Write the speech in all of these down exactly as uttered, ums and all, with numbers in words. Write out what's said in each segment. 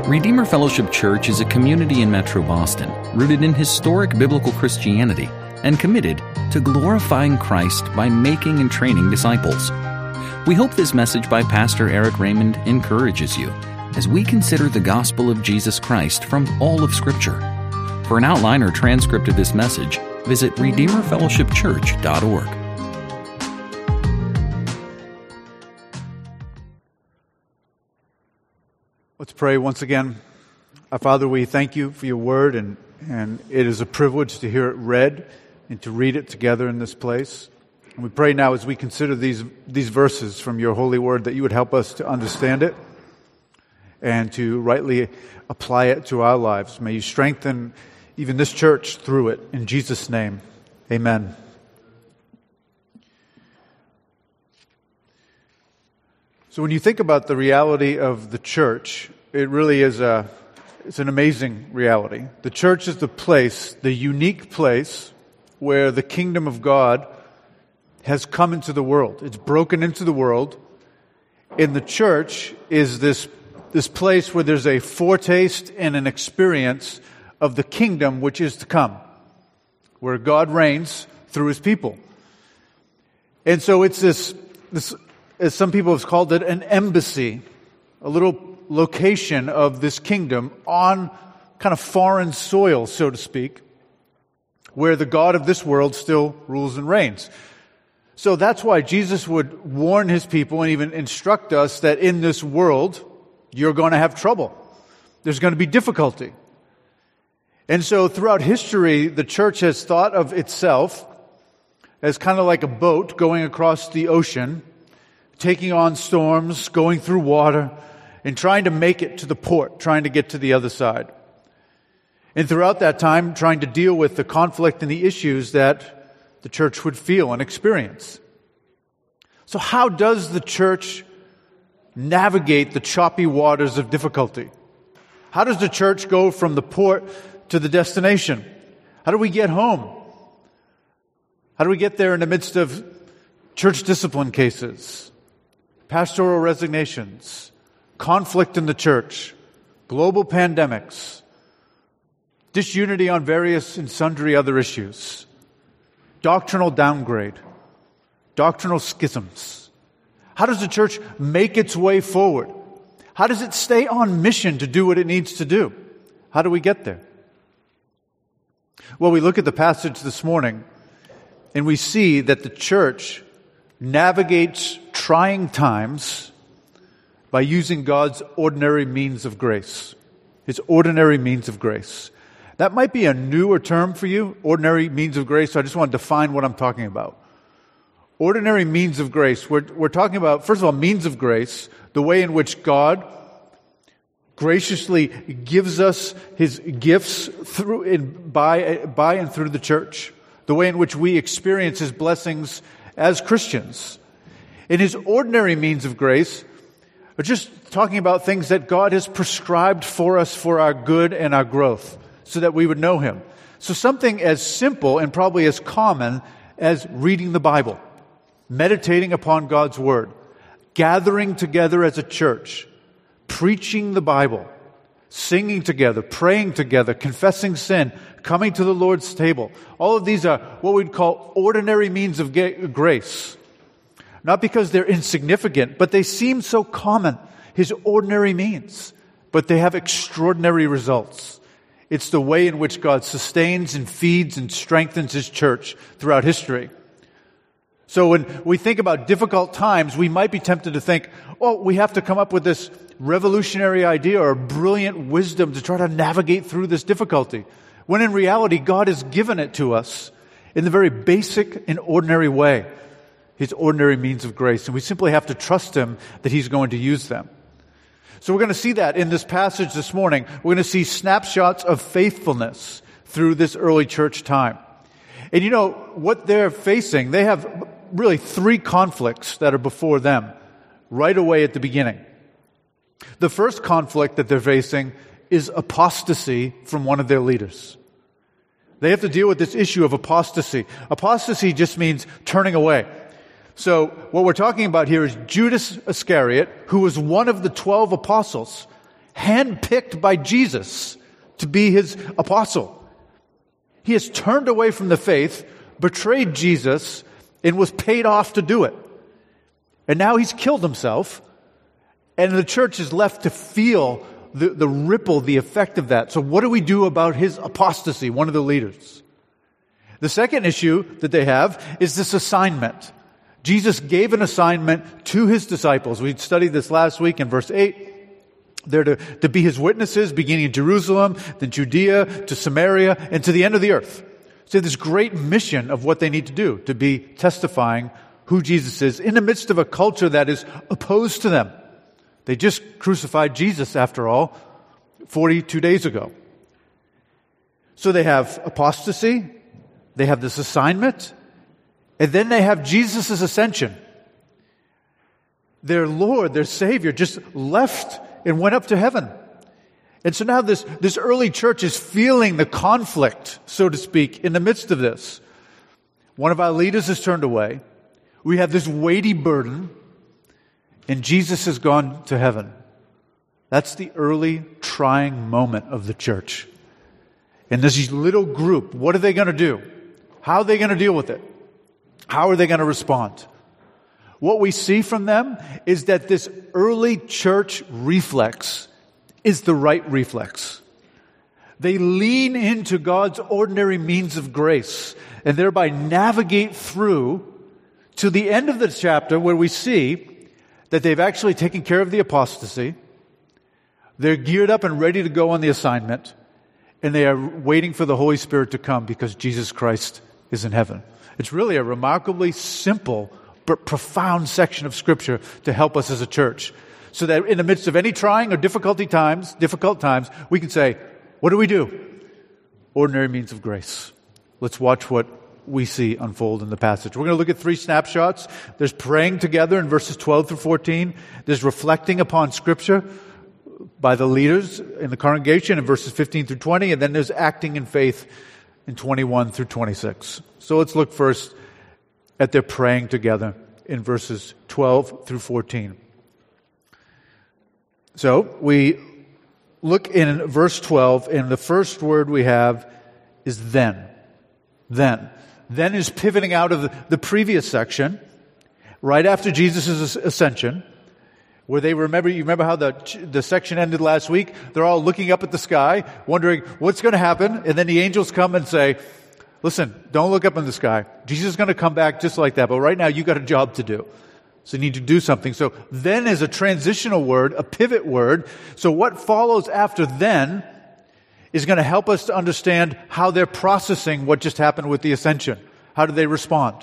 Redeemer Fellowship Church is a community in Metro Boston, rooted in historic biblical Christianity and committed to glorifying Christ by making and training disciples. We hope this message by Pastor Eric Raymond encourages you as we consider the gospel of Jesus Christ from all of Scripture. For an outline or transcript of this message, visit redeemer fellowship church dot org. Let's pray once again. Our Father, we thank you for your word, and, and it is a privilege to hear it read and to read it together in this place. And we pray now as we consider these, these verses from your holy word that you would help us to understand it and to rightly apply it to our lives. May you strengthen even this church through it. In Jesus' name, amen. So when you think about the reality of the church, it really is a, it's an amazing reality. The church is the place, the unique place where the kingdom of God has come into the world. It's broken into the world. And the church is this, this place where there's a foretaste and an experience of the kingdom which is to come, where God reigns through his people. And so it's this, this as some people have called it, an embassy, a little location of this kingdom on kind of foreign soil, so to speak, where the God of this world still rules and reigns. So that's why Jesus would warn his people and even instruct us that in this world, you're going to have trouble. There's going to be difficulty. And so throughout history, the church has thought of itself as kind of like a boat going across the ocean, taking on storms, going through water, and trying to make it to the port, trying to get to the other side. And throughout that time, trying to deal with the conflict and the issues that the church would feel and experience. So how does the church navigate the choppy waters of difficulty? How does the church go from the port to the destination? How do we get home? How do we get there in the midst of church discipline cases, pastoral resignations, conflict in the church, global pandemics, disunity on various and sundry other issues, doctrinal downgrade, doctrinal schisms? How does the church make its way forward? How does it stay on mission to do what it needs to do? How do we get there? Well, we look at the passage this morning and we see that the church navigates trying times by using God's ordinary means of grace. His ordinary means of grace. That might be a newer term for you, ordinary means of grace, so I just want to define what I'm talking about. Ordinary means of grace. We're, we're talking about, first of all, means of grace, the way in which God graciously gives us his gifts through in, by, by and through the church. The way in which we experience his blessings as Christians. In his ordinary means of grace, are just talking about things that God has prescribed for us for our good and our growth, so that we would know him. So something as simple and probably as common as reading the Bible, meditating upon God's word, gathering together as a church, preaching the Bible, singing together, praying together, confessing sin, coming to the Lord's table. All of these are what we'd call ordinary means of grace. Not because they're insignificant, but they seem so common. His ordinary means. But they have extraordinary results. It's the way in which God sustains and feeds and strengthens his church throughout history. So when we think about difficult times, we might be tempted to think, oh, we have to come up with this revolutionary idea or brilliant wisdom to try to navigate through this difficulty. When in reality, God has given it to us in the very basic and ordinary way. His ordinary means of grace. And we simply have to trust him that he's going to use them. So we're going to see that in this passage this morning. We're going to see snapshots of faithfulness through this early church time. And you know, what they're facing, they have really three conflicts that are before them right away at the beginning. The first conflict that they're facing is apostasy from one of their leaders. They have to deal with this issue of apostasy. Apostasy just means turning away. So what we're talking about here is Judas Iscariot, who was one of the twelve apostles, handpicked by Jesus to be his apostle. He has turned away from the faith, betrayed Jesus, and was paid off to do it. And now he's killed himself, and the church is left to feel the, the ripple, the effect of that. So what do we do about his apostasy, one of the leaders? The second issue that they have is this assignment. Jesus gave an assignment to his disciples. We studied this last week in verse eight. They're to, to be his witnesses, beginning in Jerusalem, then Judea, to Samaria, and to the end of the earth. So this great mission of what they need to do, to be testifying who Jesus is in the midst of a culture that is opposed to them. They just crucified Jesus, after all, forty-two days ago. So they have apostasy, they have this assignment, and then they have Jesus' ascension. Their Lord, their Savior, just left and went up to heaven. And so now this, this early church is feeling the conflict, so to speak, in the midst of this. One of our leaders has turned away. We have this weighty burden, and Jesus has gone to heaven. That's the early trying moment of the church. And this little group, what are they going to do? How are they going to deal with it? How are they going to respond? What we see from them is that this early church reflex is the right reflex. They lean into God's ordinary means of grace and thereby navigate through to the end of the chapter where we see that they've actually taken care of the apostasy. They're geared up and ready to go on the assignment, and they are waiting for the Holy Spirit to come because Jesus Christ is in heaven. It's really a remarkably simple but profound section of Scripture to help us as a church, so that in the midst of any trying or difficulty times, difficult times, we can say, what do we do? Ordinary means of grace. Let's watch what we see unfold in the passage. We're going to look at three snapshots. There's praying together in verses twelve through fourteen. There's reflecting upon Scripture by the leaders in the congregation in verses fifteen through twenty. And then there's acting in faith in twenty-one through twenty-six. So let's look first at their praying together in verses twelve through fourteen. So we look in verse twelve, and the first word we have is then. Then. Then is pivoting out of the, the previous section, right after Jesus' ascension, where they remember, you remember how the, the section ended last week? They're all looking up at the sky, wondering what's going to happen, and then the angels come and say, listen, don't look up in the sky. Jesus is going to come back just like that, but right now you got a job to do. So you need to do something. So then is a transitional word, a pivot word. So what follows after then is going to help us to understand how they're processing what just happened with the ascension. How do they respond?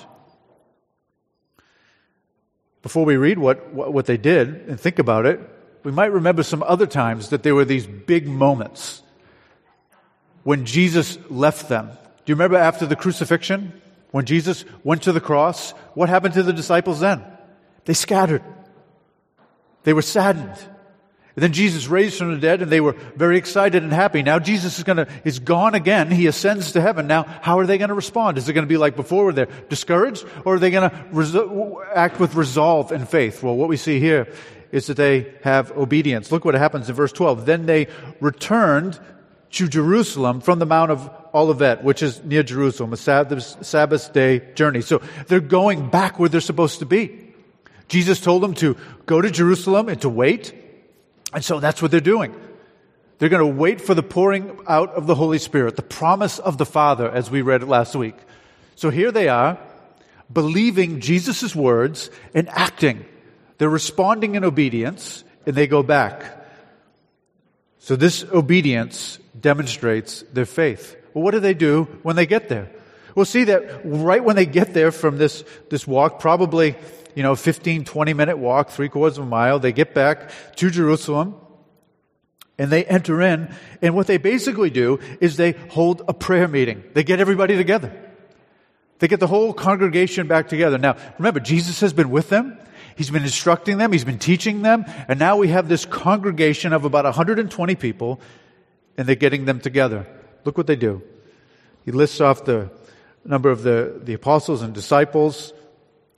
Before we read what, what, what they did and think about it, we might remember some other times that there were these big moments when Jesus left them. Do you remember after the crucifixion, when Jesus went to the cross, what happened to the disciples then? They scattered. They were saddened. And then Jesus raised from the dead, and they were very excited and happy. Now Jesus is going to is gone again. He ascends to heaven. Now, how are they going to respond? Is it going to be like before, where they're discouraged, or are they going to reso- act with resolve and faith? Well, what we see here is that they have obedience. Look what happens in verse twelve. Then they returned to Jerusalem from the Mount of Olivet, which is near Jerusalem, a Sabbath, Sabbath day journey. So they're going back where they're supposed to be. Jesus told them to go to Jerusalem and to wait. And so that's what they're doing. They're going to wait for the pouring out of the Holy Spirit, the promise of the Father, as we read it last week. So here they are, believing Jesus' words and acting. They're responding in obedience, and they go back. So this obedience demonstrates their faith. Well, what do they do when they get there? We'll see that right when they get there from this, this walk, probably you know, fifteen, twenty minute walk, three quarters of a mile. They get back to Jerusalem and they enter in. And what they basically do is they hold a prayer meeting. They get everybody together. They get the whole congregation back together. Now, remember, Jesus has been with them. He's been instructing them. He's been teaching them. And now we have this congregation of about one hundred twenty people, and they're getting them together. Look what they do. He lists off the number of the, the apostles and disciples.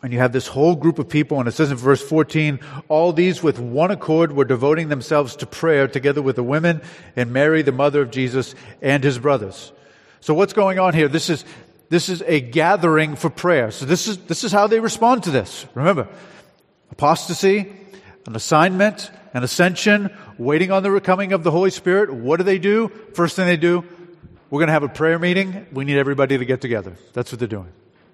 And you have this whole group of people, and it says in verse fourteen, all these with one accord were devoting themselves to prayer together with the women and Mary, the mother of Jesus, and his brothers. So what's going on here? This is this is a gathering for prayer. So this is this is how they respond to this. Remember, apostasy, an assignment, an ascension, waiting on the coming of the Holy Spirit. What do they do? First thing they do, we're going to have a prayer meeting. We need everybody to get together. That's what they're doing.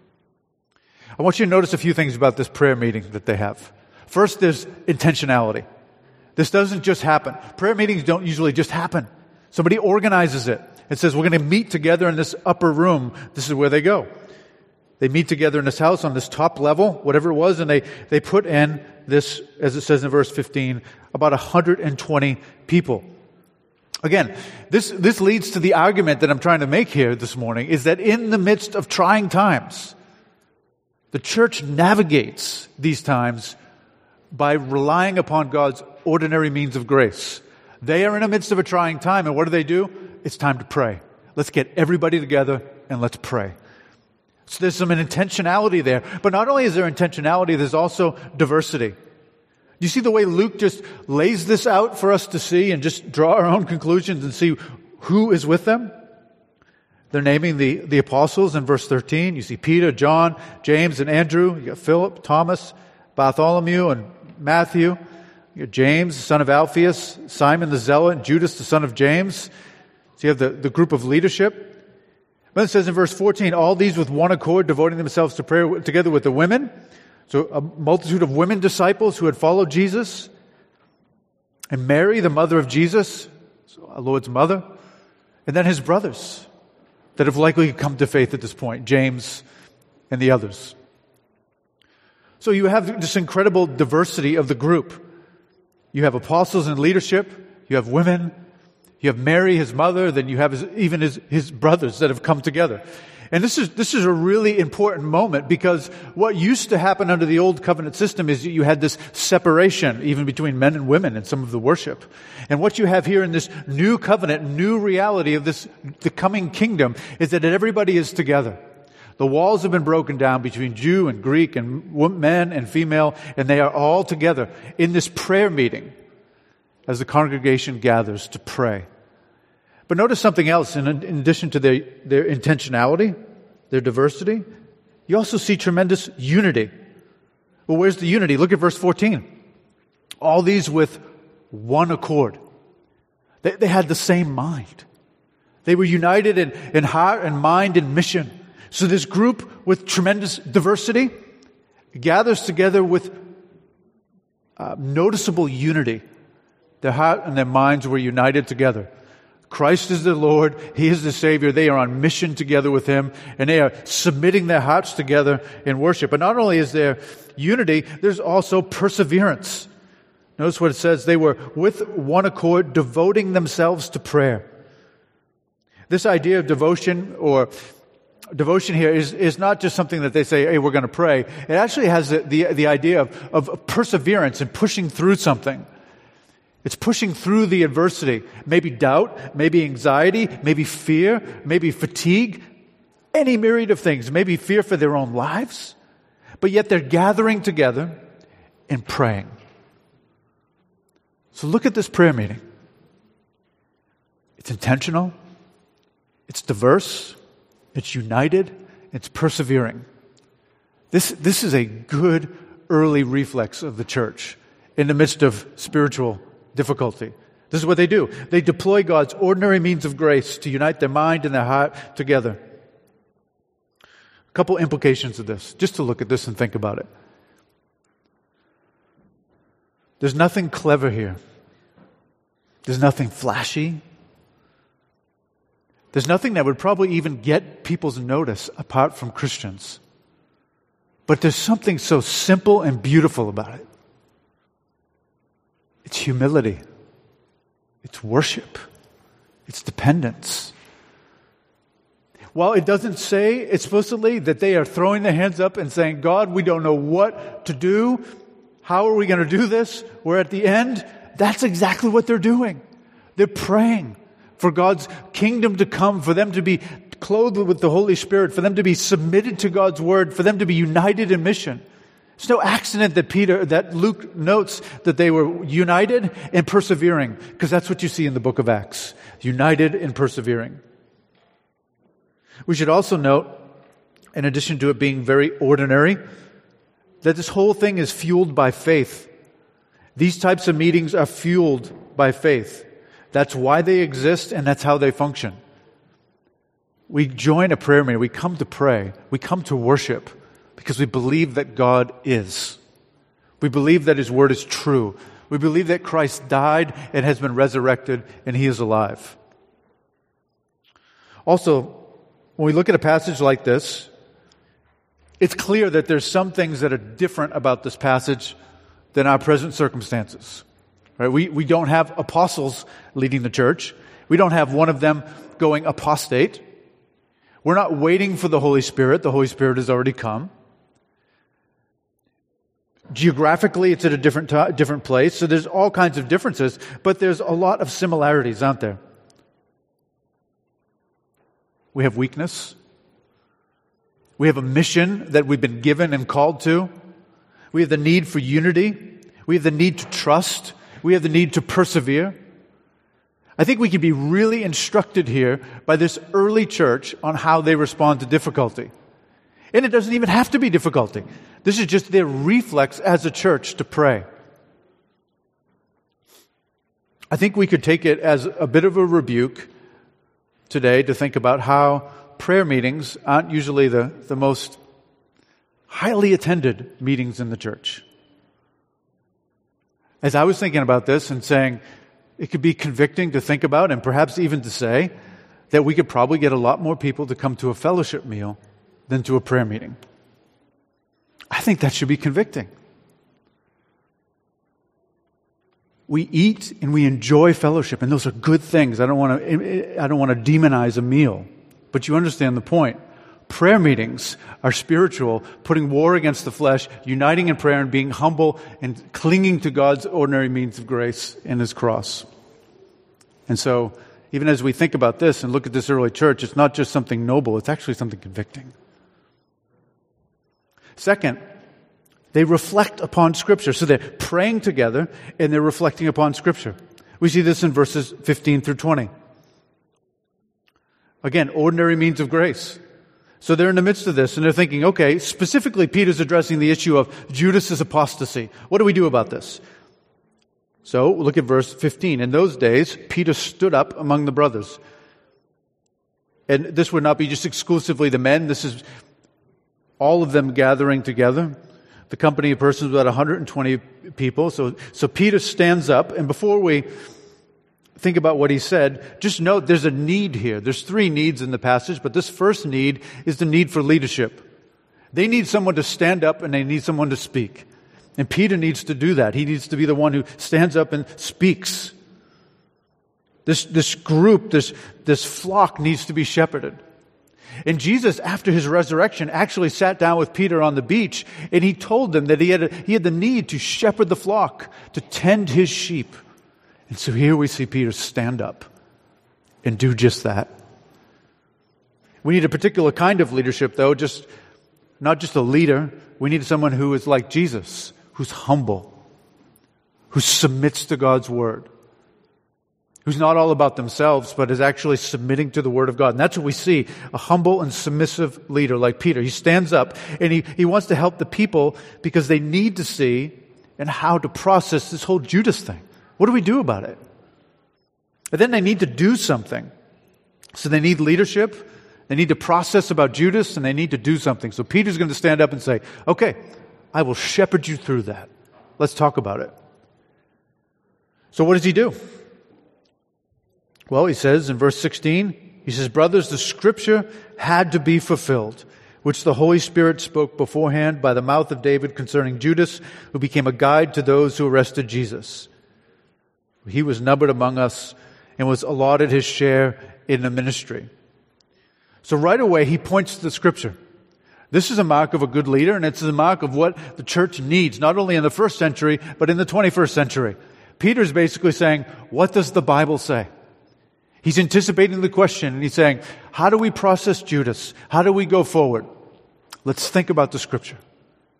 I want you to notice a few things about this prayer meeting that they have. First, there's intentionality. This doesn't just happen. Prayer meetings don't usually just happen. Somebody organizes it. It says, we're going to meet together in this upper room. This is where they go. They meet together in this house on this top level, whatever it was, and they, they put in this, as it says in verse fifteen, about one hundred twenty people. Again, this, this leads to the argument that I'm trying to make here this morning, is that in the midst of trying times, the church navigates these times by relying upon God's ordinary means of grace. They are in the midst of a trying time, and what do they do? It's time to pray. Let's get everybody together and let's pray. So there's some intentionality there. But not only is there intentionality, there's also diversity. You see the way Luke just lays this out for us to see and just draw our own conclusions and see who is with them? They're naming the, the apostles in verse thirteen. You see Peter, John, James, and Andrew. You got Philip, Thomas, Bartholomew, and Matthew. You got James, the son of Alphaeus, Simon the Zealot, Judas, the son of James. So you have the, the group of leadership. But it says in verse fourteen, all these with one accord, devoting themselves to prayer together with the women. So a multitude of women disciples who had followed Jesus. And Mary, the mother of Jesus, so our Lord's mother. And then his brothers that have likely come to faith at this point, James and the others. So you have this incredible diversity of the group. You have apostles in leadership, you have women, you have Mary, his mother, then you have his, even his, his brothers that have come together. And this is this is a really important moment, because what used to happen under the old covenant system is you had this separation even between men and women in some of the worship. And what you have here in this new covenant, new reality of this the coming kingdom, is that everybody is together. The walls have been broken down between Jew and Greek and men and female, and they are all together in this prayer meeting as the congregation gathers to pray. But notice something else. In, in addition to their, their intentionality, their diversity, you also see tremendous unity. Well, where's the unity? Look at verse fourteen. All these with one accord. They, they had the same mind. They were united in, in heart and mind and mission. So this group with tremendous diversity gathers together with uh, noticeable unity. Their heart and their minds were united together. Christ is the Lord. He is the Savior. They are on mission together with Him, and they are submitting their hearts together in worship. But not only is there unity, there's also perseverance. Notice what it says. They were with one accord, devoting themselves to prayer. This idea of devotion or devotion here is, is not just something that they say, hey, we're going to pray. It actually has the, the, the idea of, of perseverance and pushing through something. It's pushing through the adversity. Maybe doubt, maybe anxiety, maybe fear, maybe fatigue, any myriad of things. Maybe fear for their own lives. But yet they're gathering together and praying. So look at this prayer meeting. It's intentional. It's diverse. It's united. It's persevering. This, this is a good early reflex of the church in the midst of spiritual difficulty. This is what they do. They deploy God's ordinary means of grace to unite their mind and their heart together. A couple implications of this, just to look at this and think about it. There's nothing clever here. There's nothing flashy. There's nothing that would probably even get people's notice apart from Christians. But there's something so simple and beautiful about it. It's humility. It's worship. It's dependence. While it doesn't say explicitly that they are throwing their hands up and saying, God, we don't know what to do. How are we going to do this? We're at the end. That's exactly what they're doing. They're praying for God's kingdom to come, for them to be clothed with the Holy Spirit, for them to be submitted to God's word, for them to be united in mission. It's no accident that Peter, that Luke notes that they were united and persevering, because that's what you see in the book of Acts. United and persevering. We should also note, in addition to it being very ordinary, that this whole thing is fueled by faith. These types of meetings are fueled by faith. That's why they exist, and that's how they function. We join a prayer meeting. We come to pray. We come to worship because we believe that God is. We believe that His Word is true. We believe that Christ died and has been resurrected and He is alive. Also, when we look at a passage like this, it's clear that there's some things that are different about this passage than our present circumstances. Right? We, we don't have apostles leading the church. We don't have one of them going apostate. We're not waiting for the Holy Spirit. The Holy Spirit has already come. Geographically, it's at a different t- different place, so there's all kinds of differences, but there's a lot of similarities, aren't there? We have weakness. We have a mission that we've been given and called to. We have the need for unity. We have the need to trust. We have the need to persevere. I think we can be really instructed here by this early church on how they respond to difficulty. And it doesn't even have to be difficulty. This is just their reflex as a church to pray. I think we could take it as a bit of a rebuke today to think about how prayer meetings aren't usually the, the most highly attended meetings in the church. As I was thinking about this and saying, it could be convicting to think about and perhaps even to say that we could probably get a lot more people to come to a fellowship meal than to a prayer meeting. I think that should be convicting. We eat and we enjoy fellowship, and those are good things. I don't want to I don't want to demonize a meal, but you understand the point. Prayer meetings are spiritual, putting war against the flesh, uniting in prayer and being humble and clinging to God's ordinary means of grace in His cross. And so, even as we think about this and look at this early church, it's not just something noble, it's actually something convicting. Second, they reflect upon Scripture. So they're praying together and they're reflecting upon Scripture. We see this in verses fifteen through twenty. Again, ordinary means of grace. So they're in the midst of this and they're thinking, okay, specifically Peter's addressing the issue of Judas's apostasy. What do we do about this? So look at verse fifteen. In those days, Peter stood up among the brothers. And this would not be just exclusively the men. This is all of them gathering together. The company of persons was about one hundred twenty people. So, so Peter stands up, and before we think about what he said, just note there's a need here. There's three needs in the passage, but this first need is the need for leadership. They need someone to stand up and they need someone to speak. And Peter needs to do that. He needs to be the one who stands up and speaks. This, this group, this, this flock needs to be shepherded. And Jesus, after His resurrection, actually sat down with Peter on the beach, and He told them that he had, a, he had the need to shepherd the flock, to tend His sheep. And so here we see Peter stand up and do just that. We need a particular kind of leadership, though, just not just a leader. We need someone who is like Jesus, who's humble, who submits to God's Word, who's not all about themselves, but is actually submitting to the Word of God. And that's what we see, a humble and submissive leader like Peter. He stands up and he, he wants to help the people because they need to see and how to process this whole Judas thing. What do we do about it? And then they need to do something. So they need leadership, they need to process about Judas, and they need to do something. So Peter's going to stand up and say, okay, I will shepherd you through that. Let's talk about it. So what does he do? Well, he says in verse sixteen, he says, brothers, the Scripture had to be fulfilled, which the Holy Spirit spoke beforehand by the mouth of David concerning Judas, who became a guide to those who arrested Jesus. He was numbered among us and was allotted his share in the ministry. So right away, he points to the Scripture. This is a mark of a good leader, and it's a mark of what the church needs, not only in the first century, but in the twenty-first century. Peter's basically saying, what does the Bible say? He's anticipating the question, and he's saying, how do we process Judas? How do we go forward? Let's think about the Scripture.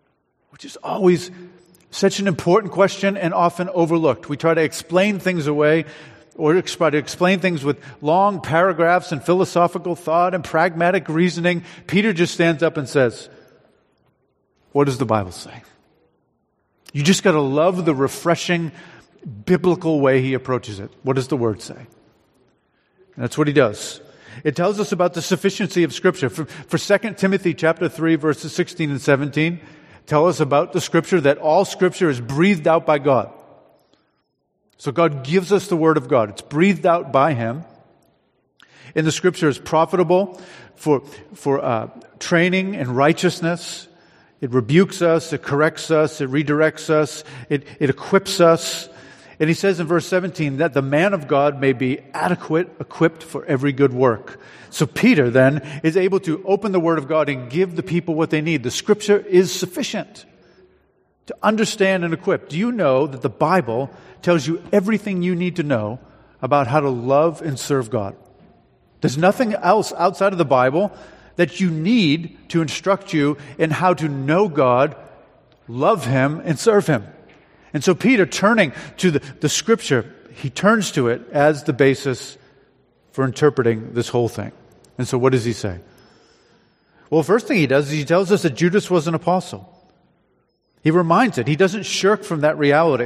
which is always such an important question and often overlooked. We try to explain things away, or try to explain things with long paragraphs and philosophical thought and pragmatic reasoning. Peter just stands up and says, what does the Bible say? You just got to love the refreshing biblical way he approaches it. What does the Word say? And that's what he does. It tells us about the sufficiency of Scripture. For, for Second Timothy chapter three, verses sixteen and seventeen, tell us about the Scripture, that all Scripture is breathed out by God. So God gives us the Word of God. It's breathed out by Him. And the Scripture is profitable for, for uh, training in righteousness. It rebukes us, it corrects us, it redirects us, it, it equips us. And he says in verse seventeen that the man of God may be adequate, equipped for every good work. So Peter then is able to open the Word of God and give the people what they need. The Scripture is sufficient to understand and equip. Do you know that the Bible tells you everything you need to know about how to love and serve God? There's nothing else outside of the Bible that you need to instruct you in how to know God, love Him, and serve Him. And so Peter, turning to the, the Scripture, he turns to it as the basis for interpreting this whole thing. And so what does he say? Well, first thing he does is he tells us that Judas was an apostle. He reminds it. He doesn't shirk from that reality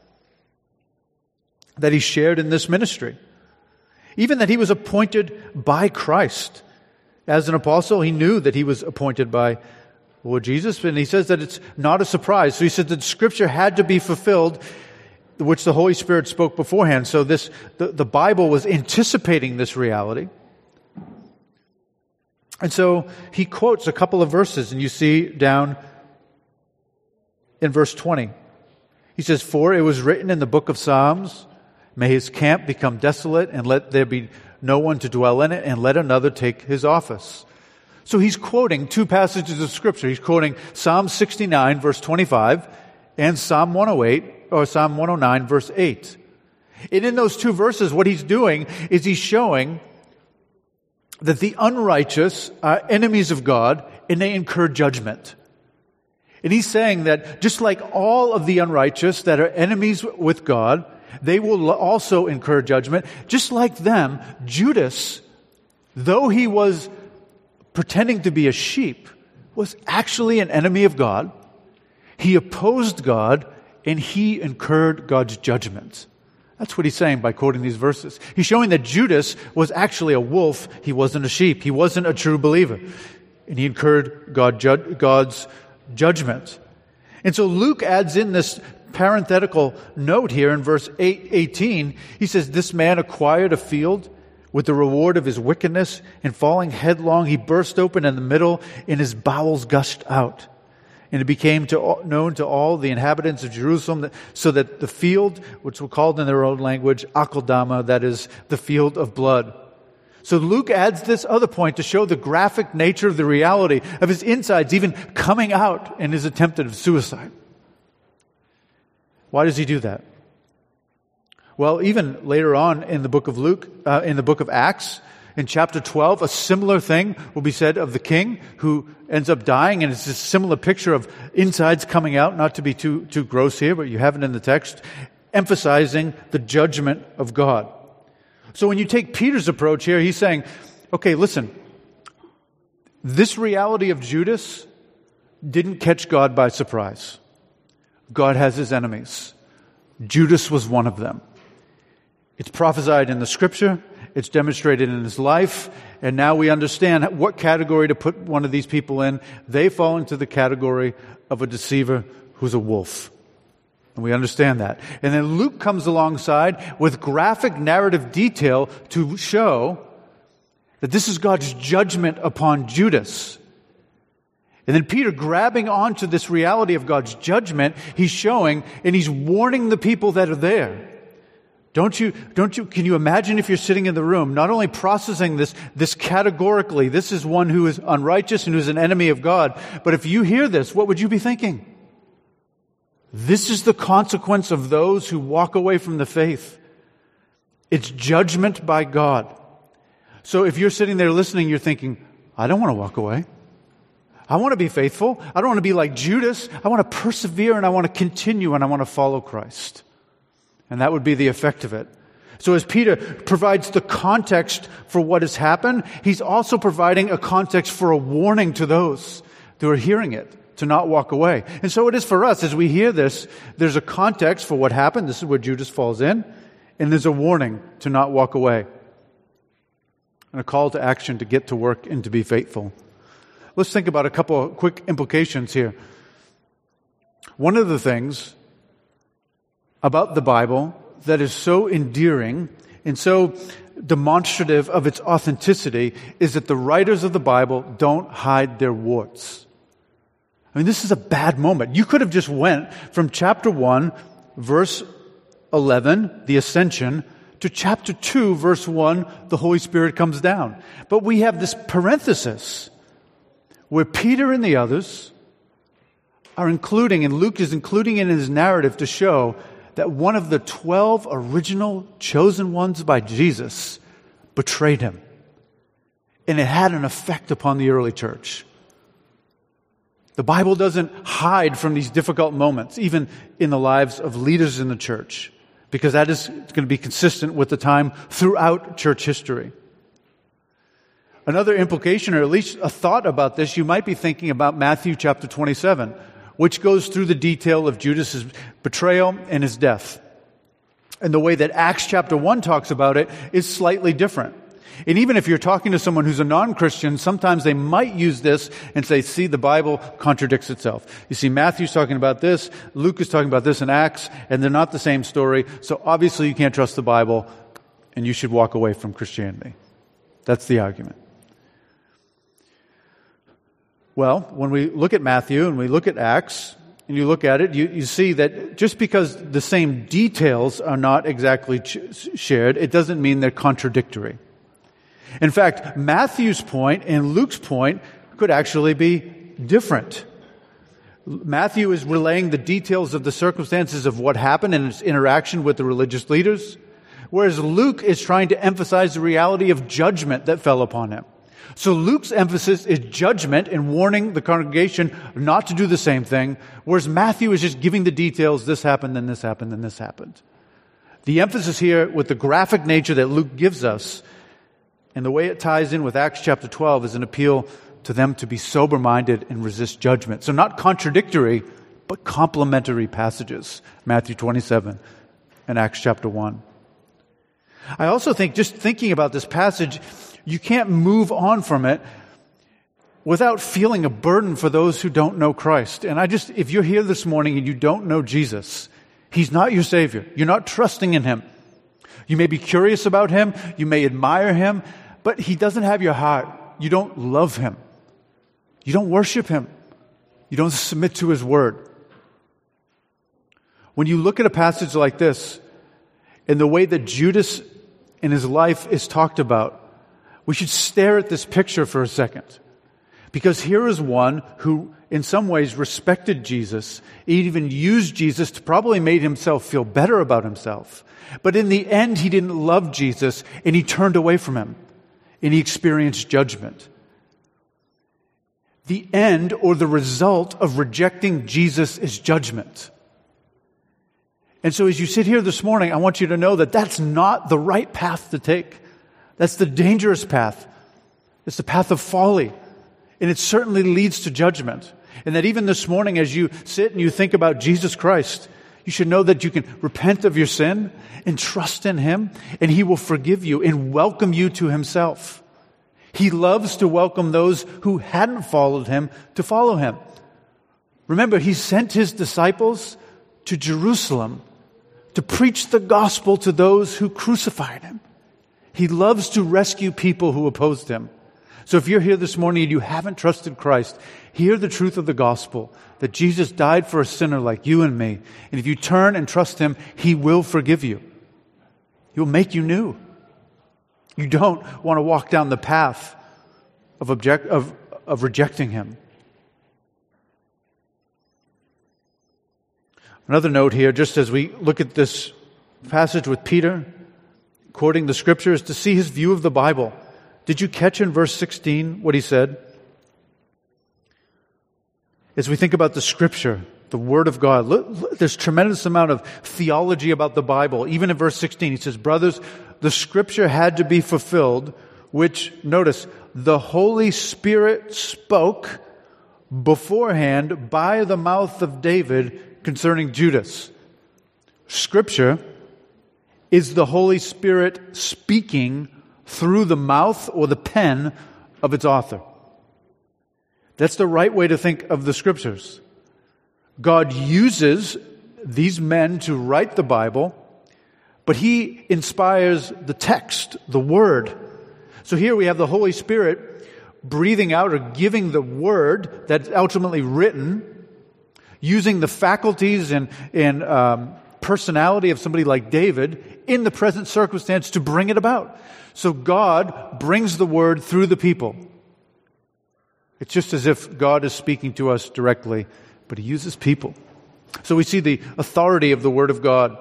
that he shared in this ministry. Even that he was appointed by Christ. As an apostle, he knew that he was appointed by Lord Jesus, and he says that it's not a surprise. So he said that Scripture had to be fulfilled, which the Holy Spirit spoke beforehand. So this the, the Bible was anticipating this reality. And so he quotes a couple of verses, and you see down in verse twenty. He says, "For it was written in the book of Psalms, may his camp become desolate, and let there be no one to dwell in it, and let another take his office." So he's quoting two passages of Scripture. He's quoting Psalm sixty-nine, verse twenty-five, and Psalm one oh eight, or Psalm one oh nine, verse eight. And in those two verses, what he's doing is he's showing that the unrighteous are enemies of God, and they incur judgment. And he's saying that just like all of the unrighteous that are enemies with God, they will also incur judgment. Just like them, Judas, though he was pretending to be a sheep, was actually an enemy of God. He opposed God, and he incurred God's judgment. That's what he's saying by quoting these verses. He's showing that Judas was actually a wolf. He wasn't a sheep. He wasn't a true believer. And he incurred God, God's judgment. And so Luke adds in this parenthetical note here in verse eight, eighteen. He says, "This man acquired a field with the reward of his wickedness, and falling headlong, he burst open in the middle, and his bowels gushed out. And it became to, known to all the inhabitants of Jerusalem, that, so that the field, which were called in their own language, Akeldama, that is, the field of blood." So Luke adds this other point to show the graphic nature of the reality of his insides even coming out in his attempt at suicide. Why does he do that? Well, even later on in the book of Luke, uh, in the book of Acts, in chapter twelve, a similar thing will be said of the king who ends up dying, and it's a similar picture of insides coming out, not to be too, too gross here, but you have it in the text, emphasizing the judgment of God. So when you take Peter's approach here, he's saying, okay, listen, this reality of Judas didn't catch God by surprise. God has his enemies. Judas was one of them. It's prophesied in the Scripture. It's demonstrated in his life. And now we understand what category to put one of these people in. They fall into the category of a deceiver who's a wolf. And we understand that. And then Luke comes alongside with graphic narrative detail to show that this is God's judgment upon Judas. And then Peter, grabbing onto this reality of God's judgment, he's showing and he's warning the people that are there. Don't you, don't you, can you imagine if you're sitting in the room, not only processing this, this categorically, this is one who is unrighteous and who's an enemy of God, but if you hear this, what would you be thinking? This is the consequence of those who walk away from the faith. It's judgment by God. So if you're sitting there listening, you're thinking, I don't want to walk away. I want to be faithful. I don't want to be like Judas. I want to persevere and I want to continue and I want to follow Christ. And that would be the effect of it. So as Peter provides the context for what has happened, he's also providing a context for a warning to those who are hearing it, to not walk away. And so it is for us. As we hear this, there's a context for what happened. This is where Judas falls in. And there's a warning to not walk away. And a call to action to get to work and to be faithful. Let's think about a couple of quick implications here. One of the things about the Bible that is so endearing and so demonstrative of its authenticity is that the writers of the Bible don't hide their warts. I mean, this is a bad moment. You could have just went from chapter one, verse eleven, the ascension, to chapter two, verse one, the Holy Spirit comes down. But we have this parenthesis where Peter and the others are including, and Luke is including in his narrative to show that one of the twelve original chosen ones by Jesus betrayed him. And it had an effect upon the early church. The Bible doesn't hide from these difficult moments, even in the lives of leaders in the church, because that is going to be consistent with the time throughout church history. Another implication, or at least a thought about this, you might be thinking about Matthew chapter twenty-seven, which goes through the detail of Judas' betrayal and his death. And the way that Acts chapter one talks about it is slightly different. And even if you're talking to someone who's a non-Christian, sometimes they might use this and say, see, the Bible contradicts itself. You see, Matthew's talking about this, Luke is talking about this in Acts, and they're not the same story. So obviously you can't trust the Bible, and you should walk away from Christianity. That's the argument. Well, when we look at Matthew and we look at Acts, and you look at it, you, you see that just because the same details are not exactly ch- shared, it doesn't mean they're contradictory. In fact, Matthew's point and Luke's point could actually be different. Matthew is relaying the details of the circumstances of what happened and its interaction with the religious leaders, whereas Luke is trying to emphasize the reality of judgment that fell upon him. So Luke's emphasis is judgment and warning the congregation not to do the same thing, whereas Matthew is just giving the details, this happened, then this happened, then this happened. The emphasis here with the graphic nature that Luke gives us and the way it ties in with Acts chapter twelve is an appeal to them to be sober-minded and resist judgment. So not contradictory, but complementary passages, Matthew twenty-seven and Acts chapter one. I also think, just thinking about this passage, you can't move on from it without feeling a burden for those who don't know Christ. And I just, if you're here this morning and you don't know Jesus, He's not your Savior. You're not trusting in Him. You may be curious about Him. You may admire Him. But He doesn't have your heart. You don't love Him. You don't worship Him. You don't submit to His Word. When you look at a passage like this, and the way that Judas in his life is talked about, we should stare at this picture for a second. Because here is one who in some ways respected Jesus, even used Jesus to probably make himself feel better about himself. But in the end, he didn't love Jesus and he turned away from Him and he experienced judgment. The end or the result of rejecting Jesus is judgment. And so as you sit here this morning, I want you to know that that's not the right path to take. That's the dangerous path. It's the path of folly. And it certainly leads to judgment. And that even this morning as you sit and you think about Jesus Christ, you should know that you can repent of your sin and trust in Him, and He will forgive you and welcome you to Himself. He loves to welcome those who hadn't followed Him to follow Him. Remember, He sent His disciples to Jerusalem to preach the gospel to those who crucified Him. He loves to rescue people who opposed Him. So if you're here this morning and you haven't trusted Christ, hear the truth of the gospel, that Jesus died for a sinner like you and me. And if you turn and trust Him, He will forgive you. He will make you new. You don't want to walk down the path of, object, of, of rejecting Him. Another note here, just as we look at this passage with Peter, quoting the Scriptures, to see his view of the Bible. Did you catch in verse sixteen what he said? as we think about the Scripture, the Word of God, look, look, there's tremendous amount of theology about the Bible. Even in verse sixteen, he says, brothers, the Scripture had to be fulfilled, which, notice, the Holy Spirit spoke beforehand by the mouth of David concerning Judas. Scripture is the Holy Spirit speaking through the mouth or the pen of its author. That's the right way to think of the Scriptures. God uses these men to write the Bible, but He inspires the text, the Word. So here we have the Holy Spirit breathing out or giving the Word that's ultimately written, using the faculties and, and um, personality of somebody like David in the present circumstance to bring it about. So God brings the Word through the people. It's just as if God is speaking to us directly, but He uses people. So we see the authority of the Word of God.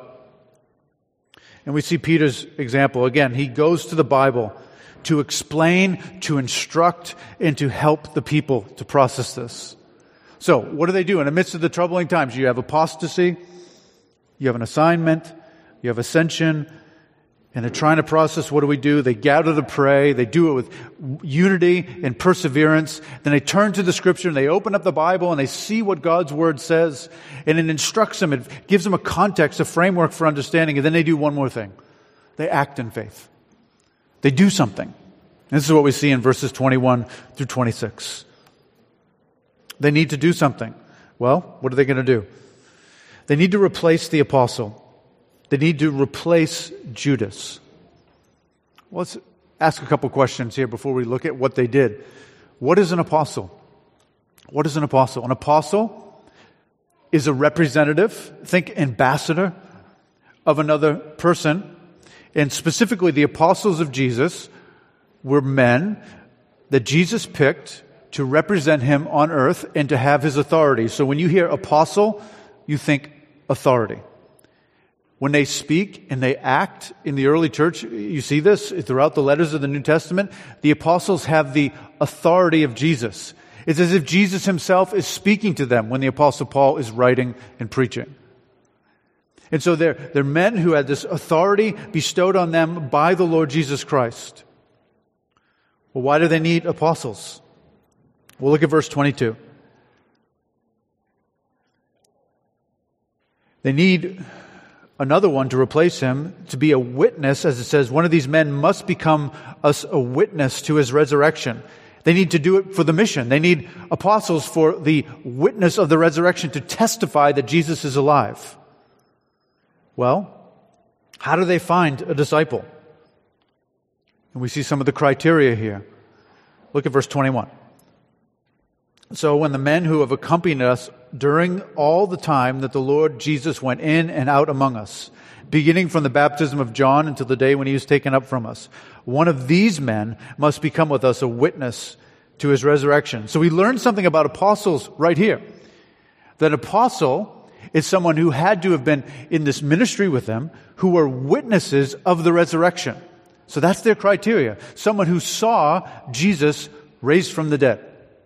And we see Peter's example. Again, he goes to the Bible to explain, to instruct, and to help the people to process this. So, what do they do in the midst of the troubling times? You have apostasy, you have an assignment, you have ascension, and they're trying to process, what do we do? They gather to pray, they do it with unity and perseverance, then they turn to the Scripture and they open up the Bible and they see what God's Word says, and it instructs them, it gives them a context, a framework for understanding, and then they do one more thing. They act in faith. They do something. This is what we see in verses twenty-one through twenty-six. They need to do something. Well, what are they going to do? They need to replace the apostle. They need to replace Judas. Well, let's ask a couple questions here before we look at what they did. What is an apostle? What is an apostle? An apostle is a representative, think ambassador, of another person. And specifically, the apostles of Jesus were men that Jesus picked to represent Him on earth and to have His authority. So when you hear apostle, you think authority. When they speak and they act in the early church, you see this throughout the letters of the New Testament, the apostles have the authority of Jesus. It's as if Jesus Himself is speaking to them when the apostle Paul is writing and preaching. And so they're, they're men who had this authority bestowed on them by the Lord Jesus Christ. Well, why do they need apostles? We'll look at verse twenty-two. They need another one to replace him, to be a witness, as it says, one of these men must become us a witness to His resurrection. They need to do it for the mission. They need apostles for the witness of the resurrection to testify that Jesus is alive. Well, how do they find a disciple? And we see some of the criteria here. Look at verse twenty-one. So when the men who have accompanied us during all the time that the Lord Jesus went in and out among us, beginning from the baptism of John until the day when He was taken up from us, one of these men must become with us a witness to His resurrection. So we learn something about apostles right here. That apostle is someone who had to have been in this ministry with them, who were witnesses of the resurrection. So that's their criteria. Someone who saw Jesus raised from the dead.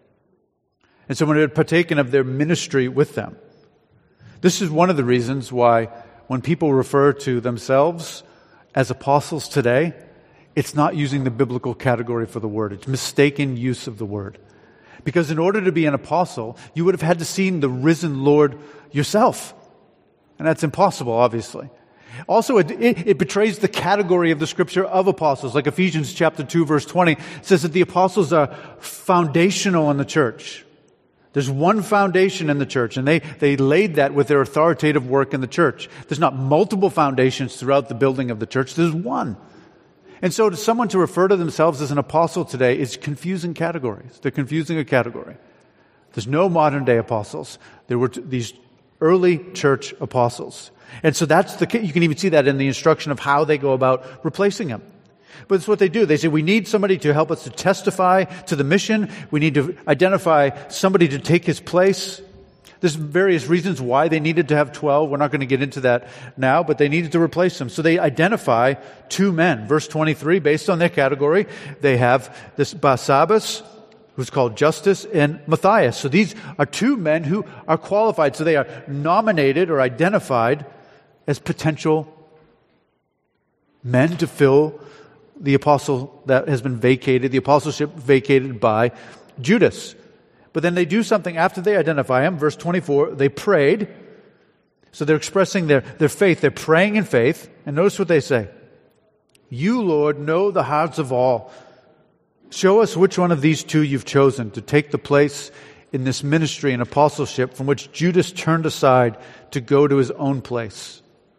And someone who had partaken of their ministry with them. This is one of the reasons why when people refer to themselves as apostles today, it's not using the biblical category for the word. It's mistaken use of the word. Because in order to be an apostle, you would have had to see the risen Lord yourself. And that's impossible, obviously. Also, it, it, it betrays the category of the Scripture of apostles. Like Ephesians chapter two, verse twenty, says that the apostles are foundational in the church. There's one foundation in the church, and they, they laid that with their authoritative work in the church. There's not multiple foundations throughout the building of the church. There's one. And so to someone to refer to themselves as an apostle today is confusing categories. They're confusing a category. There's no modern day apostles. There were t- these early church apostles. And so that's the, you can even see that in the instruction of how they go about replacing them. But it's what they do. They say, we need somebody to help us to testify to the mission. We need to identify somebody to take his place. There's various reasons why they needed to have twelve. We're not going to get into that now, but they needed to replace them. So they identify two men. Verse twenty-three, based on their category, they have this Barsabbas, who's called Justus, and Matthias. So these are two men who are qualified. So they are nominated or identified as potential men to fill the apostle that has been vacated, the apostleship vacated by Judas. But then they do something after they identify him. Verse twenty-four, they prayed. So they're expressing their, their faith. They're praying in faith. And notice what they say. You, Lord, know the hearts of all. Show us which one of these two you've chosen to take the place in this ministry and apostleship from which Judas turned aside to go to his own place.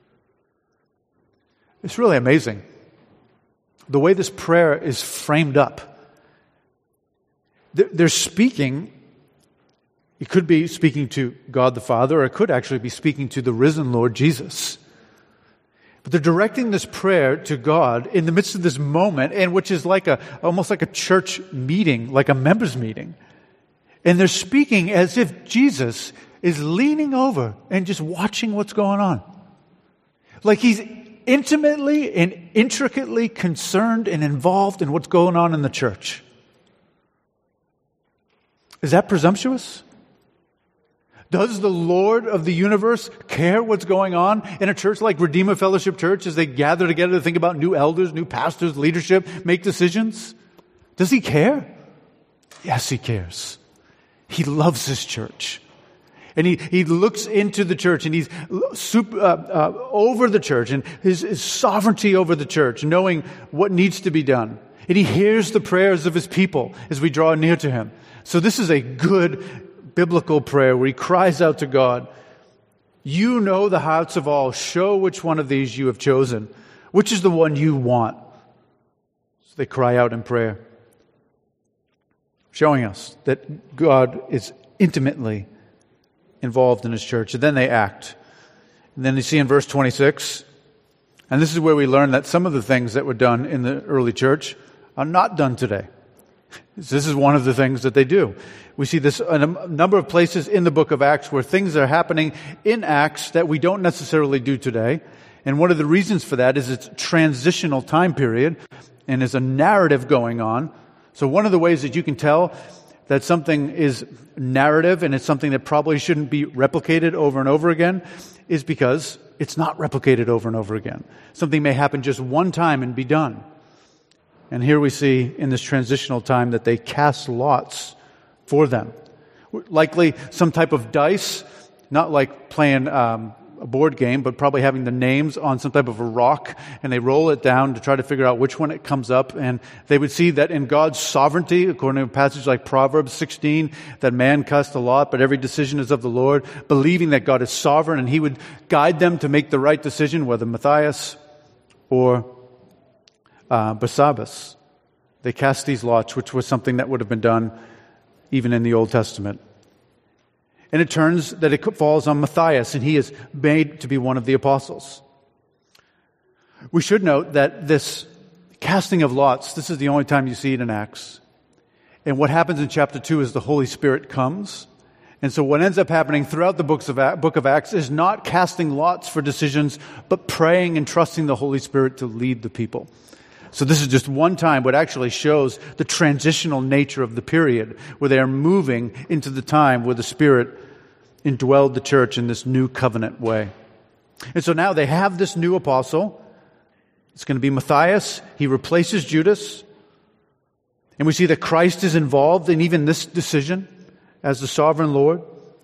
It's really amazing the way this prayer is framed up. They're speaking. It could be speaking to God the Father, or it could actually be speaking to the risen Lord Jesus. But they're directing this prayer to God in the midst of this moment, and which is like a almost like a church meeting, like a members meeting. And they're speaking as if Jesus is leaning over and just watching what's going on. Like he's intimately and intricately concerned and involved in what's going on in the church. Is that presumptuous? Does the Lord of the universe care what's going on in a church like Redeemer Fellowship Church as they gather together to think about new elders, new pastors, leadership, make decisions? Does he care? Yes, he cares. He loves his church. And he, he looks into the church, and he's super, uh, uh, over the church, and his, his sovereignty over the church, knowing what needs to be done. And he hears the prayers of his people as we draw near to him. So this is a good biblical prayer where he cries out to God, you know the hearts of all. Show which one of these you have chosen. Which is the one you want? So they cry out in prayer, showing us that God is intimately involved in his church. And then they act. And then you see in verse twenty-six, and this is where we learn that some of the things that were done in the early church are not done today. This is one of the things that they do. We see this in a number of places in the book of Acts where things are happening in Acts that we don't necessarily do today. And one of the reasons for that is it's a transitional time period and there's a narrative going on. So one of the ways that you can tell that something is narrative and it's something that probably shouldn't be replicated over and over again is because it's not replicated over and over again. Something may happen just one time and be done. And here we see in this transitional time that they cast lots for them. Likely some type of dice, not like playing um, a board game, but probably having the names on some type of a rock, and they roll it down to try to figure out which one it comes up. And they would see that in God's sovereignty, according to a passage like Proverbs sixteen, that man casts a lot, but every decision is of the Lord, believing that God is sovereign, and he would guide them to make the right decision, whether Matthias or uh, Barsabbas. They cast these lots, which was something that would have been done even in the Old Testament. And it turns that it falls on Matthias, and he is made to be one of the apostles. We should note that this casting of lots, this is the only time you see it in Acts. And what happens in chapter two is the Holy Spirit comes. And so what ends up happening throughout the books of, book of Acts is not casting lots for decisions, but praying and trusting the Holy Spirit to lead the people. So this is just one time, but actually shows the transitional nature of the period where they are moving into the time where the Spirit indwelled the church in this new covenant way. And so now they have this new apostle. It's going to be Matthias. He replaces Judas. And we see that Christ is involved in even this decision as the sovereign Lord.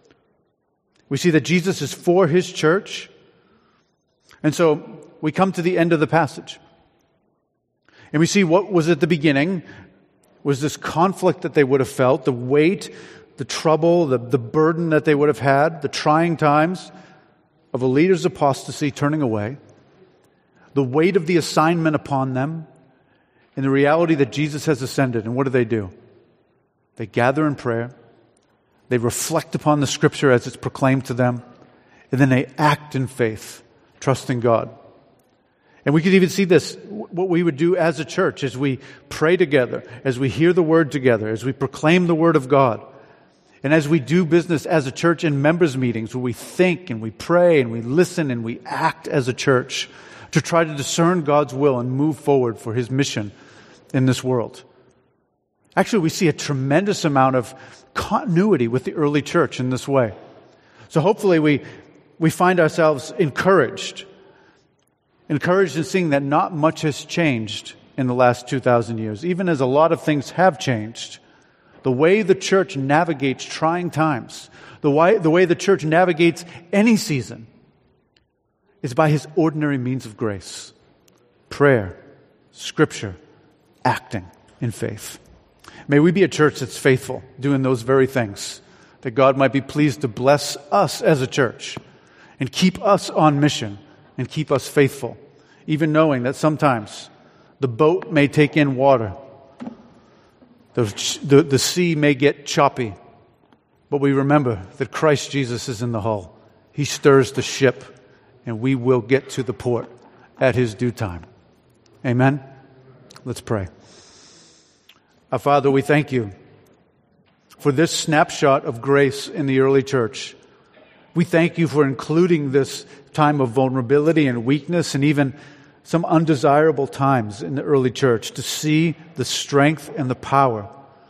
We see that Jesus is for his church. And so we come to the end of the passage. And we see what was at the beginning was this conflict that they would have felt, the weight, the trouble, the, the burden that they would have had, the trying times of a leader's apostasy turning away, the weight of the assignment upon them, and the reality that Jesus has ascended. And what do they do? They gather in prayer, they reflect upon the Scripture as it's proclaimed to them, and then they act in faith, trusting God. And we could even see this, what we would do as a church, as we pray together, as we hear the Word together, as we proclaim the Word of God, and as we do business as a church in members' meetings, where we think and we pray and we listen and we act as a church to try to discern God's will and move forward for His mission in this world. Actually, we see a tremendous amount of continuity with the early church in this way. So hopefully we, we find ourselves encouraged, encouraged in seeing that not much has changed in the last two thousand years, even as a lot of things have changed. The way the church navigates trying times, the way, the way the church navigates any season, is by His ordinary means of grace. Prayer, Scripture, acting in faith. May we be a church that's faithful, doing those very things, that God might be pleased to bless us as a church and keep us on mission and keep us faithful, even knowing that sometimes the boat may take in water, the, the, the sea may get choppy, but we remember that Christ Jesus is in the hull. He stirs the ship, and we will get to the port at His due time. Amen? Let's pray. Our Father, we thank You for this snapshot of grace in the early church. We thank You for including this time of vulnerability and weakness and even some undesirable times in the early church to see the strength and the power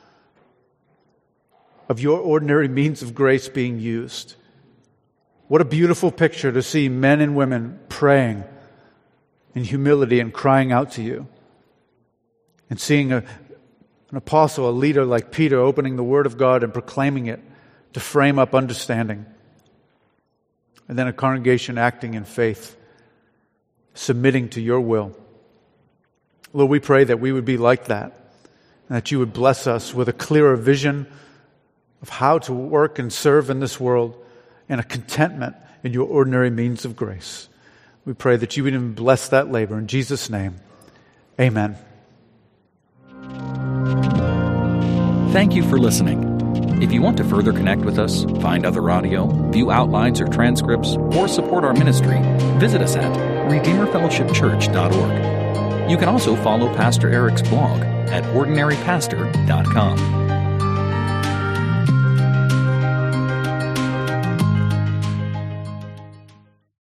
of Your ordinary means of grace being used. What a beautiful picture to see men and women praying in humility and crying out to You, and seeing a An apostle, a leader like Peter, opening the Word of God and proclaiming it to frame up understanding. And then a congregation acting in faith, submitting to Your will. Lord, we pray that we would be like that, and that You would bless us with a clearer vision of how to work and serve in this world, and a contentment in Your ordinary means of grace. We pray that You would even bless that labor. In Jesus' name, amen. Thank you for listening. If you want to further connect with us, find other audio, view outlines or transcripts, or support our ministry, visit us at redeemer fellowship church dot org. You can also follow Pastor Eric's blog at ordinary pastor dot com.